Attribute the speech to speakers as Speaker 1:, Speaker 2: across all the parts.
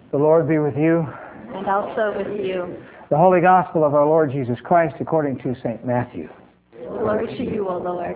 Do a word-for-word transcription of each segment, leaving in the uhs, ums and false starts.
Speaker 1: The Lord be with you.
Speaker 2: And also with you.
Speaker 1: The Holy Gospel of our Lord Jesus Christ according to Saint Matthew.
Speaker 2: Glory to you, O Lord.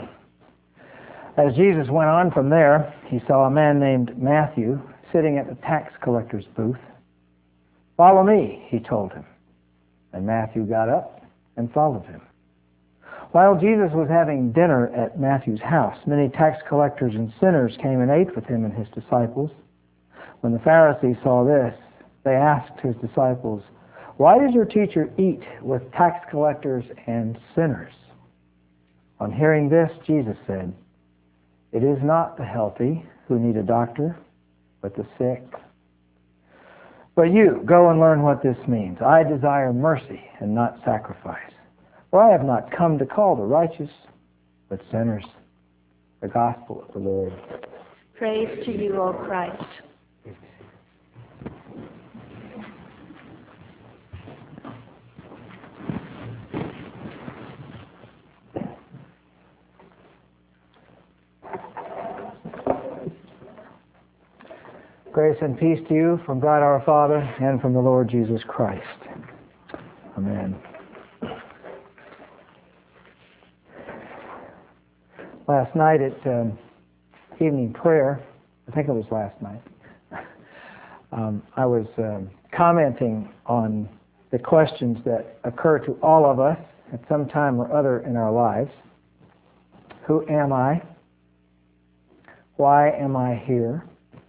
Speaker 1: As Jesus went on from there, he saw a man named Matthew sitting at the tax collector's booth. "Follow me," he told him. And Matthew got up and followed him. While Jesus was having dinner at Matthew's house, many tax collectors and sinners came and ate with him and his disciples. When the Pharisees saw this, they asked his disciples, "Why does your teacher eat with tax collectors and sinners?" On hearing this, Jesus said, "It is not the healthy who need a doctor, but the sick. But you, go and learn what this means. I desire mercy and not sacrifice. For I have not come to call the righteous, but sinners." The Gospel of the Lord.
Speaker 2: Praise to you, O Christ.
Speaker 1: Grace and peace to you from God our Father and from the Lord Jesus Christ. Amen. Last night at um, evening prayer, I think it was last night, um, I was um, commenting on the questions that occur to all of us at some time or other in our lives. Who am I? Why am I here?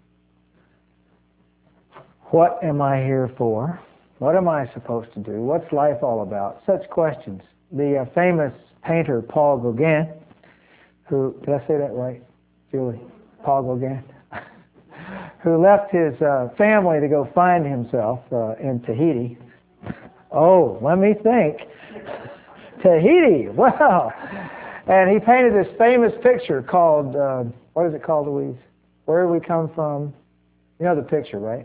Speaker 1: What am I here for? What am I supposed to do? What's life all about? Such questions. The uh, famous painter Paul Gauguin, who, did I say that right, Julie? Paul Gauguin, who left his uh, family to go find himself uh, in Tahiti. Oh, let me think. Tahiti, wow. And he painted this famous picture called, uh, what is it called, Louise? Where do we come from? You know the picture, right?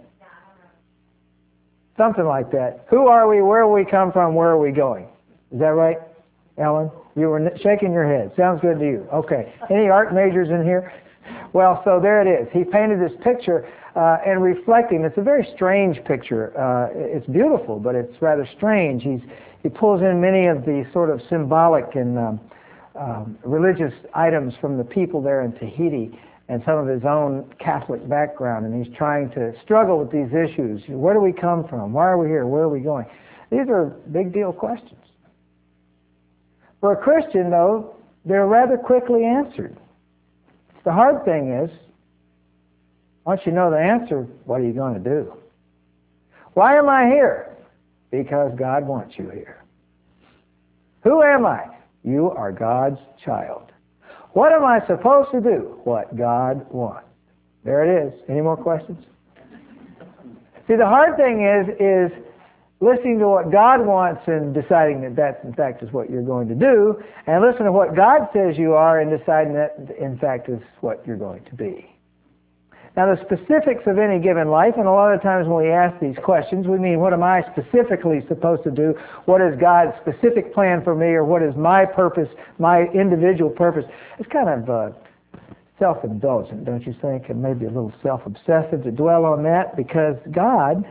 Speaker 1: Something like that. Who are we? Where we come from? Where are we going? Is that right, Ellen? You were shaking your head. Sounds good to you. Okay. Any art majors in here? Well, so there it is. He painted this picture uh, and reflecting. It's a very strange picture. Uh, it's beautiful, but it's rather strange. He's he pulls in many of the sort of symbolic and um, um, religious items from the people there in Tahiti, and some of his own Catholic background, and he's trying to struggle with these issues. Where do we come from? Why are we here? Where are we going? These are big deal questions. For a Christian, though, they're rather quickly answered. The hard thing is, once you know the answer, what are you going to do? Why am I here? Because God wants you here. Who am I? You are God's child. What am I supposed to do? What God wants. There it is. Any more questions? See, the hard thing is, is listening to what God wants and deciding that that, in fact, is what you're going to do, and listen to what God says you are and deciding that, in fact, is what you're going to be. Now, the specifics of any given life, and a lot of times when we ask these questions, we mean, what am I specifically supposed to do? What is God's specific plan for me, or what is my purpose, my individual purpose? It's kind of uh, self-indulgent, don't you think, and maybe a little self-obsessive to dwell on that, because God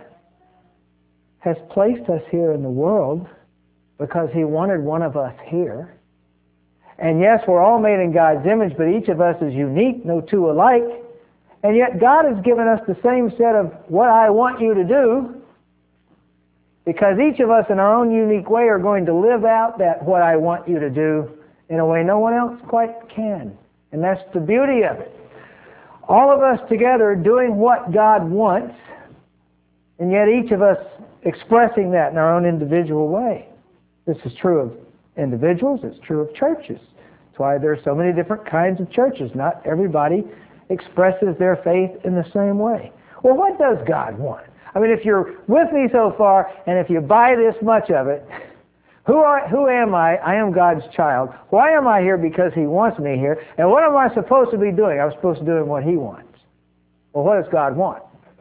Speaker 1: has placed us here in the world because He wanted one of us here. And yes, we're all made in God's image, but each of us is unique, no two alike. And yet God has given us the same set of what I want you to do, because each of us in our own unique way are going to live out that what I want you to do in a way no one else quite can. And that's the beauty of it. All of us together doing what God wants, and yet each of us expressing that in our own individual way. This is true of individuals, it's true of churches. That's why there are so many different kinds of churches. Not everybody expresses their faith in the same way. Well, what does God want? I mean, if you're with me so far, and if you buy this much of it, who are, who am I? I am God's child. Why am I here? Because He wants me here. And what am I supposed to be doing? I'm supposed to be doing what He wants. Well, what does God want?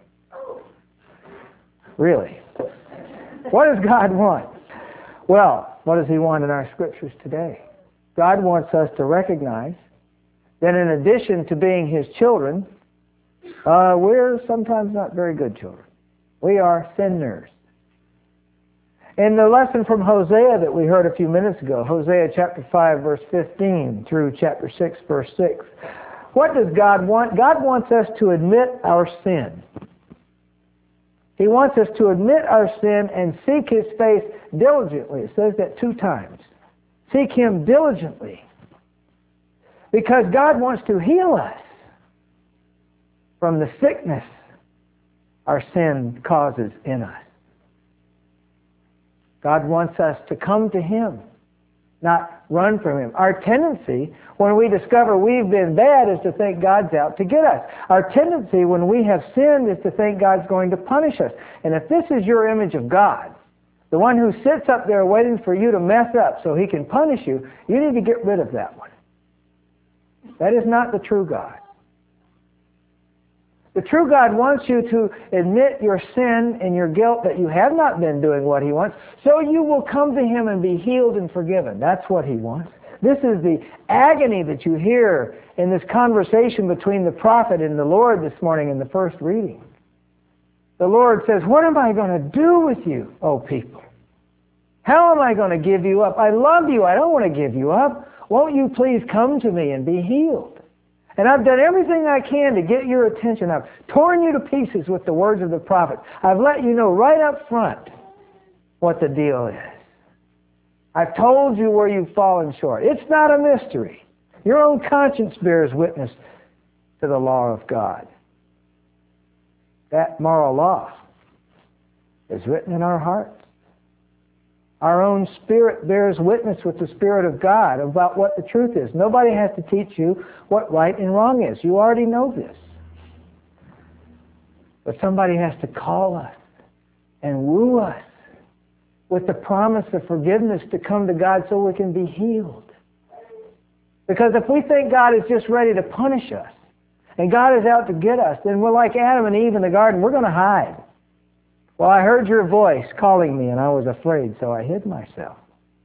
Speaker 1: Really? What does God want? Well, what does He want in our scriptures today? God wants us to recognize that in addition to being His children, uh, we're sometimes not very good children. We are sinners. In the lesson from Hosea that we heard a few minutes ago, Hosea chapter five, verse fifteen through chapter six, verse six, what does God want? God wants us to admit our sin. He wants us to admit our sin and seek His face diligently. It says that two times. Seek Him diligently. Because God wants to heal us from the sickness our sin causes in us. God wants us to come to Him, not run from Him. Our tendency when we discover we've been bad is to think God's out to get us. Our tendency when we have sinned is to think God's going to punish us. And if this is your image of God, the one who sits up there waiting for you to mess up so He can punish you, you need to get rid of that one. That is not the true God. The true God wants you to admit your sin and your guilt, that you have not been doing what He wants, so you will come to Him and be healed and forgiven. That's what He wants. This is the agony that you hear in this conversation between the prophet and the Lord this morning in the first reading. The Lord says, what am I going to do with you, O people? How am I going to give you up? I love you. I don't want to give you up. Won't you please come to me and be healed? And I've done everything I can to get your attention. I've torn you to pieces with the words of the prophet. I've let you know right up front what the deal is. I've told you where you've fallen short. It's not a mystery. Your own conscience bears witness to the law of God. That moral law is written in our hearts. Our own spirit bears witness with the Spirit of God about what the truth is. Nobody has to teach you what right and wrong is. You already know this. But somebody has to call us and woo us with the promise of forgiveness to come to God so we can be healed. Because if we think God is just ready to punish us and God is out to get us, then we're like Adam and Eve in the garden. We're going to hide. Well, I heard your voice calling me and I was afraid, so I hid myself.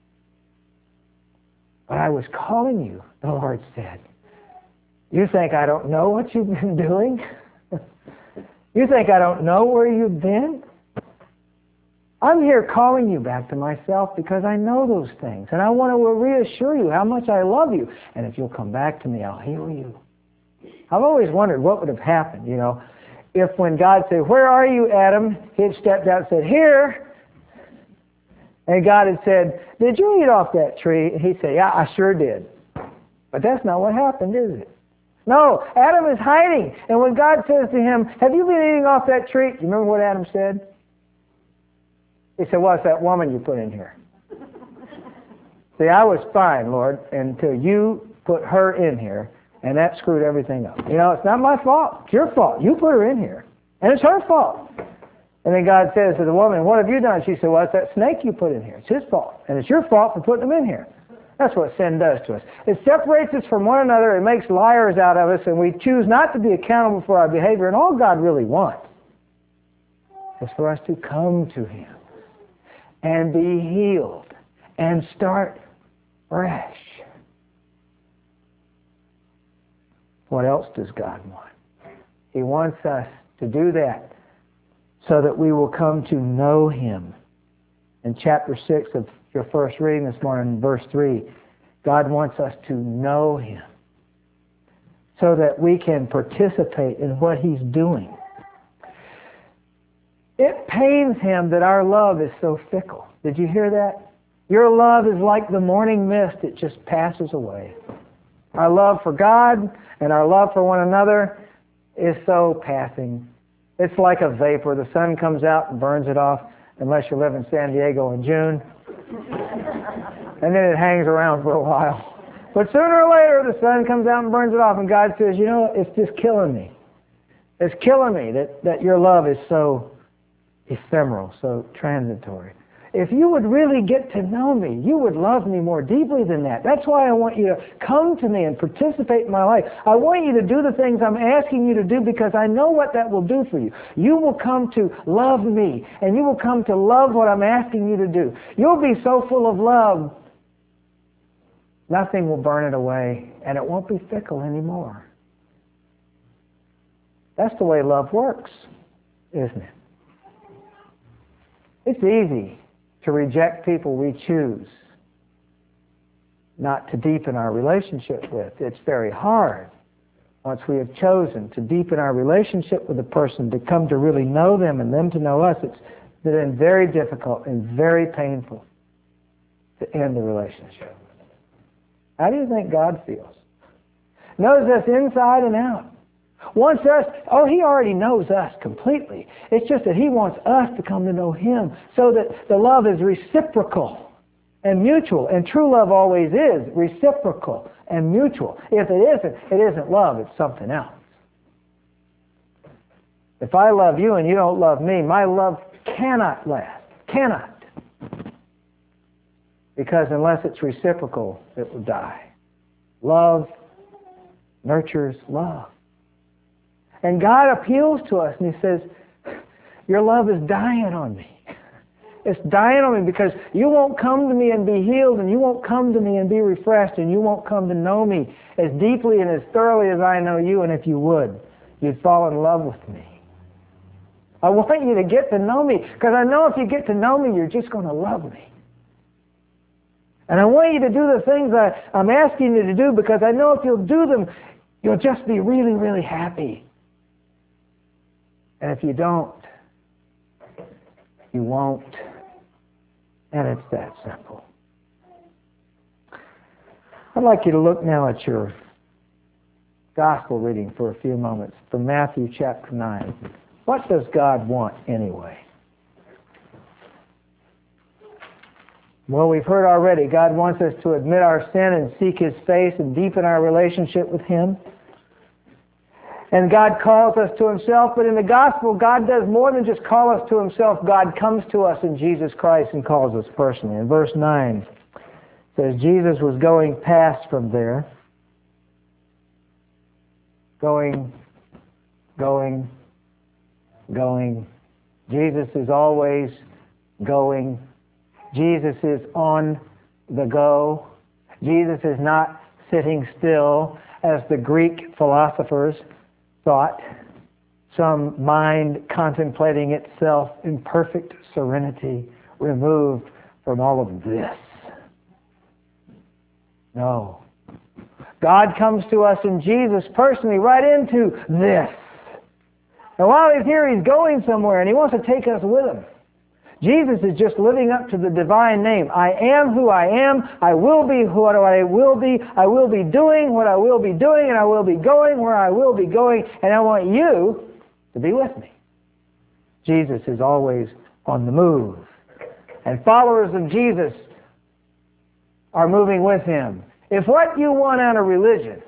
Speaker 1: But I was calling you, the Lord said. You think I don't know what you've been doing? You think I don't know where you've been? I'm here calling you back to myself because I know those things. And I want to reassure you how much I love you. And if you'll come back to me, I'll heal you. I've always wondered what would have happened, you know, if when God said, where are you, Adam? He had stepped out and said, here. And God had said, did you eat off that tree? And he'd say, yeah, I sure did. But that's not what happened, is it? No, Adam is hiding. And when God says to him, have you been eating off that tree? You remember what Adam said? He said, well, it's that woman you put in here. See, I was fine, Lord, until you put her in here. And that screwed everything up. You know, it's not my fault. It's your fault. You put her in here. And it's her fault. And then God says to the woman, what have you done? She said, well, it's that snake you put in here. It's his fault. And it's your fault for putting them in here. That's what sin does to us. It separates us from one another. It makes liars out of us. And we choose not to be accountable for our behavior. And all God really wants is for us to come to Him and be healed and start fresh. What else does God want? He wants us to do that so that we will come to know Him. In chapter six of your first reading this morning, verse three, God wants us to know Him so that we can participate in what He's doing. It pains Him that our love is so fickle. Did you hear that? Your love is like the morning mist. It just passes away. Our love for God and our love for one another is so passing. It's like a vapor. The sun comes out and burns it off, unless you live in San Diego in June. And then it hangs around for a while. But sooner or later, the sun comes out and burns it off, and God says, you know, it's just killing me. It's killing me that, that your love is so ephemeral, so transitory. If you would really get to know me, you would love me more deeply than that. That's why I want you to come to me and participate in my life. I want you to do the things I'm asking you to do because I know what that will do for you. You will come to love me, and you will come to love what I'm asking you to do. You'll be so full of love, nothing will burn it away, and it won't be fickle anymore. That's the way love works, isn't it? It's easy to reject people we choose not to deepen our relationship with. It's very hard, once we have chosen to deepen our relationship with a person, to come to really know them and them to know us. It's been very difficult and very painful to end the relationship. How do you think God feels? Knows us inside and out. Wants us, oh, He already knows us completely. It's just that He wants us to come to know Him so that the love is reciprocal and mutual. And true love always is reciprocal and mutual. If it isn't, it isn't love, it's something else. If I love you and you don't love me, my love cannot last. Cannot. Because unless it's reciprocal, it will die. Love nurtures love. And God appeals to us and He says, your love is dying on me. It's dying on me because you won't come to me and be healed, and you won't come to me and be refreshed, and you won't come to know me as deeply and as thoroughly as I know you. And if you would, you'd fall in love with me. I want you to get to know me, because I know if you get to know me, you're just going to love me. And I want you to do the things I, I'm asking you to do, because I know if you'll do them, you'll just be really, really happy. And if you don't, you won't. And it's that simple. I'd like you to look now at your gospel reading for a few moments from Matthew chapter nine. What does God want anyway? Well, we've heard already, God wants us to admit our sin and seek His face and deepen our relationship with Him. And God calls us to Himself, but in the gospel, God does more than just call us to Himself. God comes to us in Jesus Christ and calls us personally. In verse nine, it says, Jesus was going past from there. Going, going, going. Jesus is always going. Jesus is on the go. Jesus is not sitting still, as the Greek philosophers thought, some mind contemplating itself in perfect serenity, removed from all of this. No. God comes to us in Jesus personally right into this. And while He's here, He's going somewhere, and He wants to take us with Him. Jesus is just living up to the divine name. I am who I am. I will be what I will be. I will be doing what I will be doing, and I will be going where I will be going, and I want you to be with me. Jesus is always on the move. And followers of Jesus are moving with Him. If what you want out of religion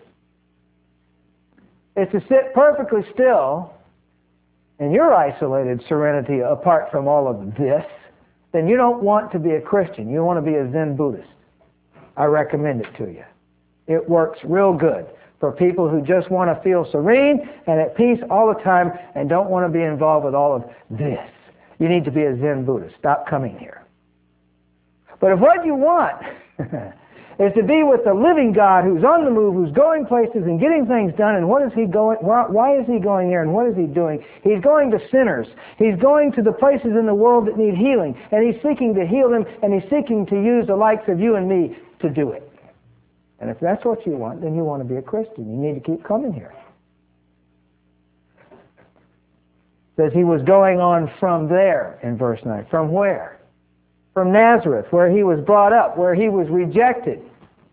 Speaker 1: is to sit perfectly still in your isolated serenity apart from all of this, then you don't want to be a Christian. You want to be a Zen Buddhist. I recommend it to you. It works real good for people who just want to feel serene and at peace all the time and don't want to be involved with all of this. You need to be a Zen Buddhist. Stop coming here. But if what you want is to be with the living God who's on the move, who's going places and getting things done, and what is He going, why is He going there, and what is He doing? He's going to sinners. He's going to the places in the world that need healing, and He's seeking to heal them, and He's seeking to use the likes of you and me to do it. And if that's what you want, then you want to be a Christian. You need to keep coming here. It says He was going on from there in verse nine. From where? From Nazareth, where He was brought up, where He was rejected,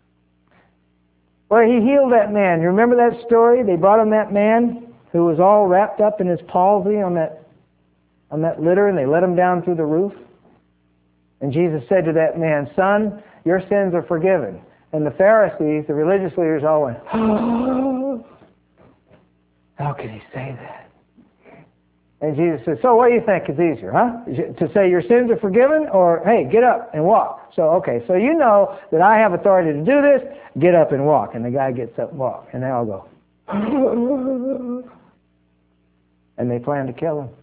Speaker 1: where He healed that man. You remember that story? They brought Him that man who was all wrapped up in his palsy on that, on that litter, and they let him down through the roof. And Jesus said to that man, "Son, your sins are forgiven." And the Pharisees, the religious leaders, all went, "Oh, how can He say that?" And Jesus says, "So what do you think is easier, huh? To say your sins are forgiven, or, hey, get up and walk?" So, okay, so you know that I have authority to do this, get up and walk. And the guy gets up and walks, and they all go, and they plan to kill him.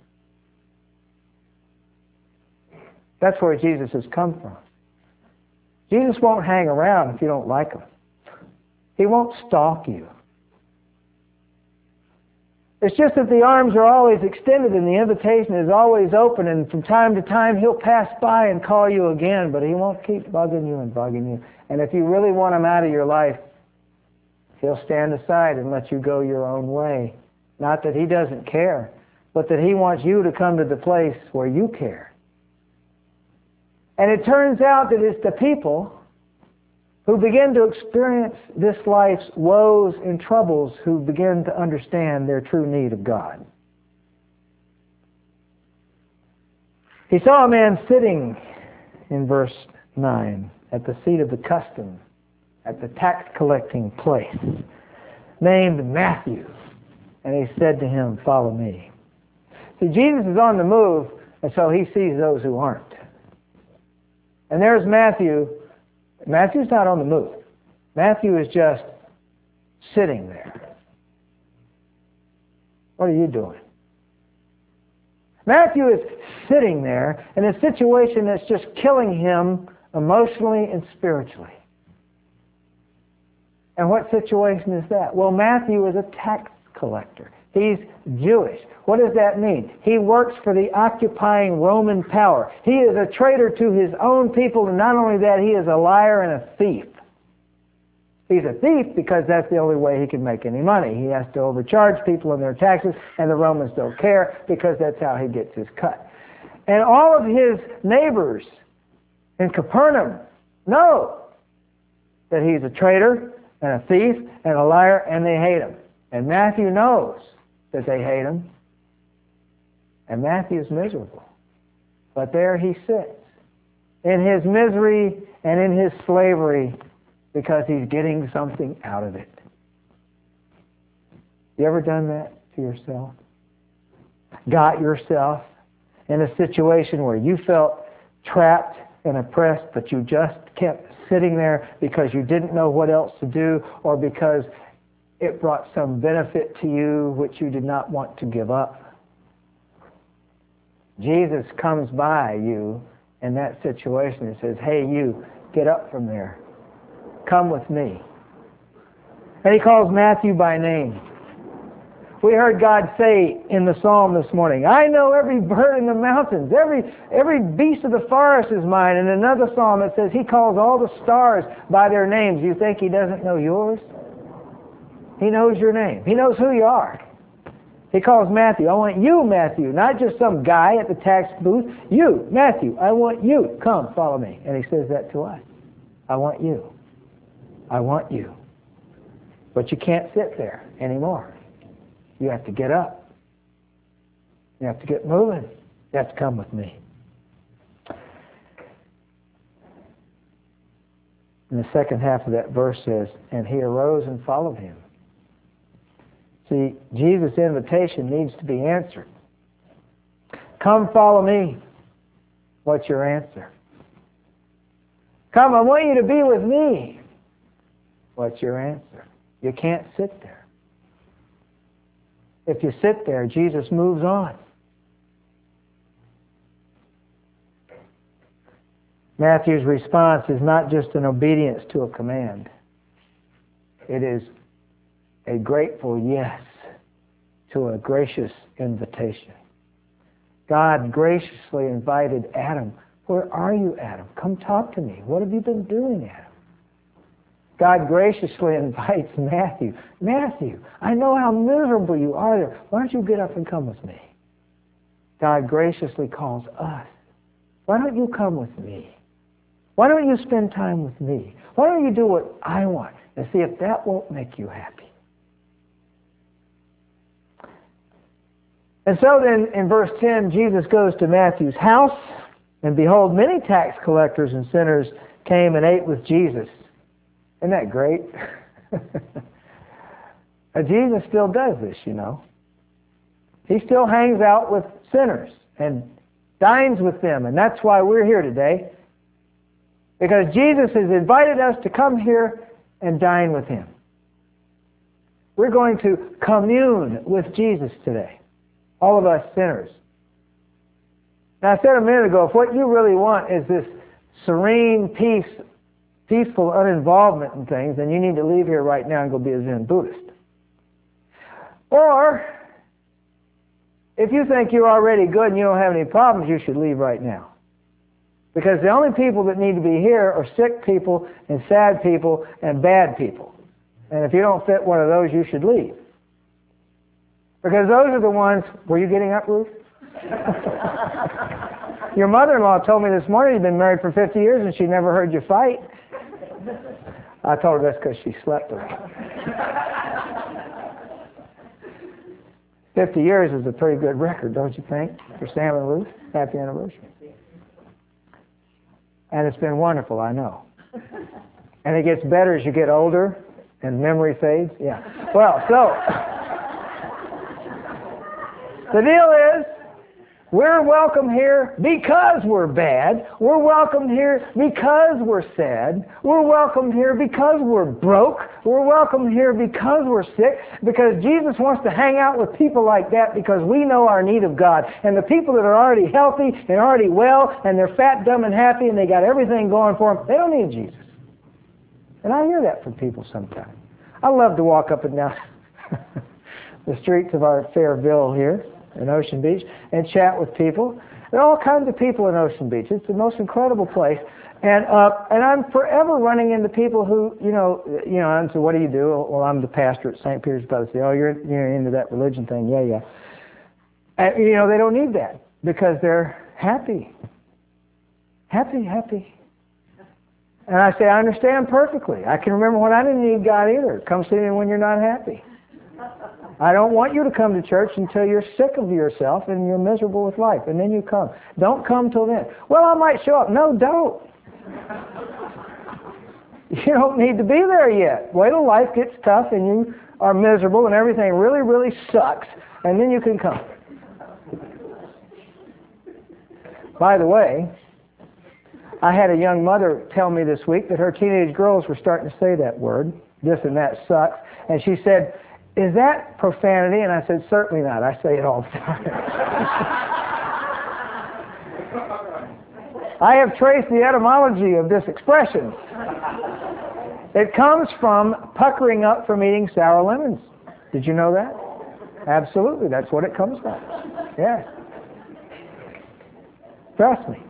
Speaker 1: That's where Jesus has come from. Jesus won't hang around if you don't like Him. He won't stalk you. It's just that the arms are always extended and the invitation is always open, and from time to time He'll pass by and call you again, but He won't keep bugging you and bugging you. And if you really want Him out of your life, He'll stand aside and let you go your own way. Not that He doesn't care, but that He wants you to come to the place where you care. And it turns out that it's the people who begin to experience this life's woes and troubles who begin to understand their true need of God. He saw a man sitting, in verse nine, at the seat of the custom, at the tax collecting place, named Matthew. And He said to him, "Follow me." See, Jesus is on the move, and so He sees those who aren't. And there's Matthew. Matthew's not on the move. Matthew is just sitting there. What are you doing? Matthew is sitting there in a situation that's just killing him emotionally and spiritually. And what situation is that? Well, Matthew is a tax collector. He's Jewish. What does that mean? He works for the occupying Roman power. He is a traitor to his own people, and not only that, he is a liar and a thief. He's a thief because that's the only way he can make any money. He has to overcharge people on their taxes, and the Romans don't care because that's how he gets his cut. And all of his neighbors in Capernaum know that he's a traitor and a thief and a liar, and they hate him. And Matthew knows that they hate him. And Matthew's miserable. But there he sits in his misery and in his slavery because he's getting something out of it. You ever done that to yourself? Got yourself in a situation where you felt trapped and oppressed, but you just kept sitting there because you didn't know what else to do, or because it brought some benefit to you which you did not want to give up? Jesus comes by you in that situation and says, "Hey, you, get up from there. Come with me." And He calls Matthew by name. We heard God say in the psalm this morning, "I know every bird in the mountains, every every beast of the forest is mine." And another psalm that says He calls all the stars by their names. You think He doesn't know yours? He knows your name. He knows who you are. He calls Matthew. "I want you, Matthew," not just some guy at the tax booth. "You, Matthew, I want you. Come, follow me." And He says that to us. I want you. I want you. But you can't sit there anymore. You have to get up. You have to get moving. You have to come with me. And the second half of that verse says, "And he arose and followed him." See, Jesus' invitation needs to be answered. Come follow me. What's your answer? Come, I want you to be with me. What's your answer? You can't sit there. If you sit there, Jesus moves on. Matthew's response is not just an obedience to a command. It is a grateful yes to a gracious invitation. God graciously invited Adam. "Where are you, Adam? Come talk to me. What have you been doing, Adam?" God graciously invites Matthew. "Matthew, I know how miserable you are there. Why don't you get up and come with me?" God graciously calls us. "Why don't you come with me? Why don't you spend time with me? Why don't you do what I want and see if that won't make you happy?" And so then in verse ten, Jesus goes to Matthew's house, and behold, many tax collectors and sinners came and ate with Jesus. Isn't that great? Jesus still does this, you know. He still hangs out with sinners and dines with them, and that's why we're here today. Because Jesus has invited us to come here and dine with Him. We're going to commune with Jesus today. All of us sinners. Now, I said a minute ago, if what you really want is this serene peace, peaceful uninvolvement in things, then you need to leave here right now and go be a Zen Buddhist. Or If you think you're already good and you don't have any problems, you should leave right now. Because the only people that need to be here are sick people and sad people and bad people. And if you don't fit one of those, you should leave. Because those are the ones... Were you getting up, Ruth? Your mother-in-law told me this morning you've been married for fifty years and she never heard you fight. I told her that's because she slept with me. fifty years is a pretty good record, don't you think, for Sam and Ruth? Happy anniversary. And it's been wonderful, I know. And it gets better as you get older and memory fades. Yeah. Well, so the deal is, we're welcome here because we're bad. We're welcomed here because we're sad. We're welcomed here because we're broke. We're welcomed here because we're sick. Because Jesus wants to hang out with people like that because we know our need of God. And the people that are already healthy and already well and they're fat, dumb, and happy and they got everything going for them, they don't need Jesus. And I hear that from people sometimes. I love to walk up and down the streets of our Fairville here in Ocean Beach and chat with people. There are all kinds of people in Ocean Beach. It's the most incredible place. And uh, and I'm forever running into people who, you know, you know, and so what do you do? Well, I'm the pastor at Saint Peter's Baptist. Say, oh, you're, you're into that religion thing. Yeah, yeah. And, you know, they don't need that because they're happy. Happy, happy. And I say, I understand perfectly. I can remember when I didn't need God either. Come see me when you're not happy. I don't want you to come to church until you're sick of yourself and you're miserable with life, and then you come. Don't come till then. Well, I might show up. No, don't. You don't need to be there yet. Wait till life gets tough and you are miserable and everything really, really sucks, and then you can come. By the way, I had a young mother tell me this week that her teenage girls were starting to say that word, this and that sucks, and she said, is that profanity? And I said, certainly not. I say it all the time. I have traced the etymology of this expression. It comes from puckering up from eating sour lemons. Did you know that? Absolutely. That's what it comes from. Yes. Trust me.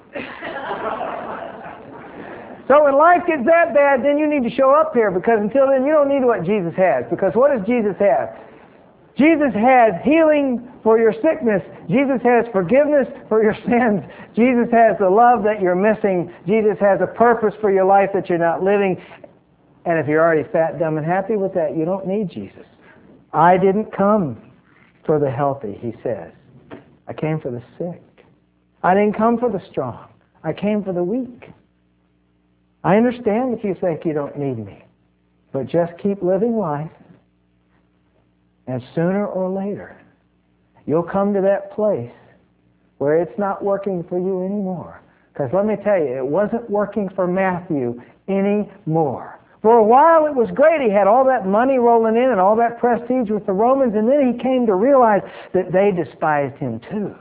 Speaker 1: So when life gets that bad, then you need to show up here, because until then you don't need what Jesus has. Because what does Jesus have? Jesus has healing for your sickness. Jesus has forgiveness for your sins. Jesus has the love that you're missing. Jesus has a purpose for your life that you're not living. And if you're already fat, dumb, and happy with that, you don't need Jesus. I didn't come for the healthy, he says. I came for the sick. I didn't come for the strong. I came for the weak. I understand if you think you don't need me, but just keep living life, and sooner or later, you'll come to that place where it's not working for you anymore. Because let me tell you, it wasn't working for Matthew anymore. For a while it was great. He had all that money rolling in and all that prestige with the Romans, and then he came to realize that they despised him too.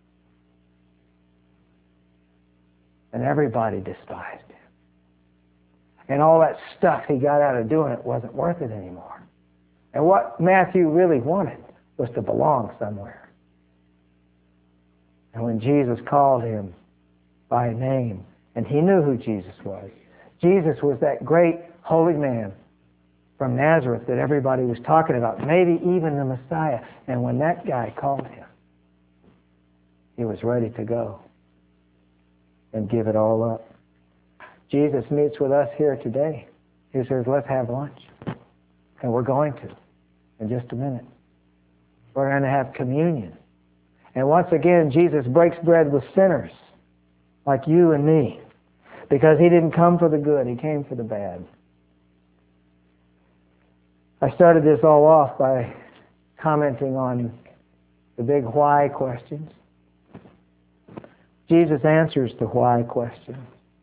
Speaker 1: And everybody despised him. And all that stuff he got out of doing it wasn't worth it anymore. And what Matthew really wanted was to belong somewhere. And when Jesus called him by name, and he knew who Jesus was, Jesus was that great holy man from Nazareth that everybody was talking about, maybe even the Messiah. And when that guy called him, he was ready to go and give it all up. Jesus meets with us here today. He says, let's have lunch. And we're going to in just a minute. We're going to have communion. And once again, Jesus breaks bread with sinners like you and me, because he didn't come for the good, he came for the bad. I started this all off by commenting on the big why questions. Jesus answers the why question.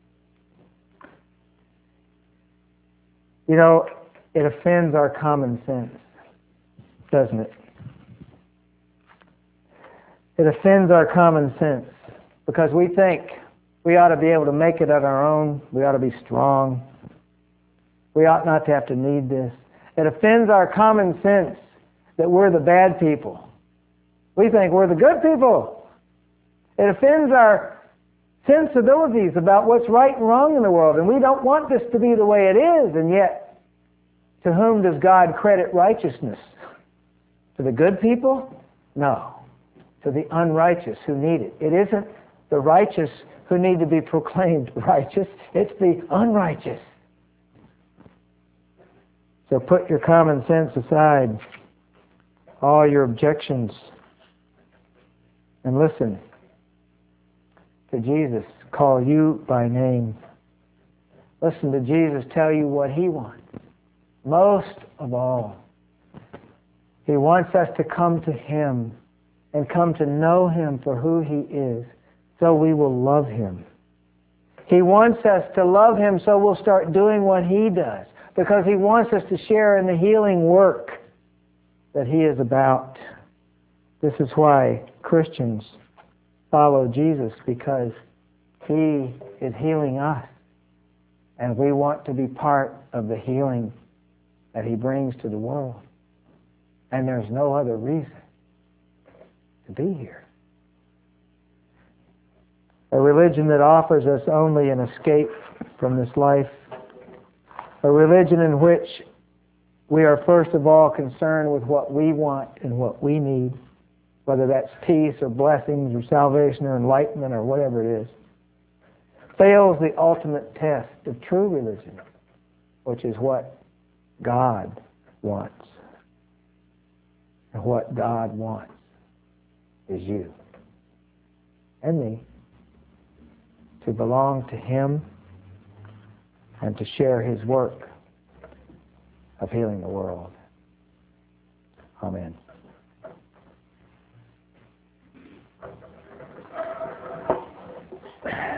Speaker 1: You know, it offends our common sense, doesn't it? It offends our common sense because we think we ought to be able to make it on our own. We ought to be strong. We ought not to have to need this. It offends our common sense that we're the bad people We think we're the good people. It offends our sensibilities about what's right and wrong in the world, and we don't want this to be the way it is, and yet, to whom does God credit righteousness? To the good people? No. To the unrighteous who need it. It isn't the righteous who need to be proclaimed righteous, it's the unrighteous. So put your common sense aside, all your objections, and listen to Jesus call you by name. Listen to Jesus tell you what He wants. Most of all, He wants us to come to Him and come to know Him for who He is, so we will love Him. He wants us to love Him so we'll start doing what He does, because He wants us to share in the healing work that He is about. This is why Christians follow Jesus, because He is healing us, and we want to be part of the healing that He brings to the world. And there's no other reason to be here. A religion that offers us only an escape from this life. A religion in which we are first of all concerned with what we want and what we need, whether that's peace or blessings or salvation or enlightenment or whatever it is, fails the ultimate test of true religion, which is what God wants. And what God wants is you and me to belong to Him and to share His work of healing the world. Amen.